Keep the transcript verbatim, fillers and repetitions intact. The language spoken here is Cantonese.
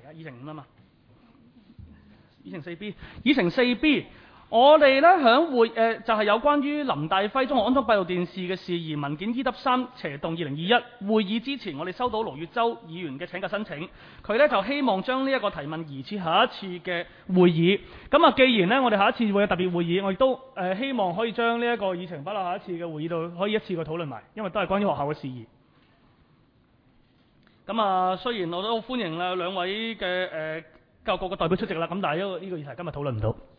嘅，議程五啊嘛。議程四 B， 議程四 B， 我哋咧響會誒、呃、就係、是、有關於林大輝中學安裝閉路電視嘅事宜文件 E 三斜動二零二一會議之前，我哋收到盧月洲議員嘅請假申請，佢咧就希望將呢一個提問移至下一次嘅會議。咁啊，既然咧我哋下一次會有特別會議，我亦都誒、呃、希望可以將呢一個議程擺落下一次嘅會議度，可以一次過討論埋，因為都係關於學校嘅事宜。咁啊，雖然我都歡迎啦兩位嘅誒。呃教育局嘅代表出席啦，咁但係呢個呢個議題今日討論唔到。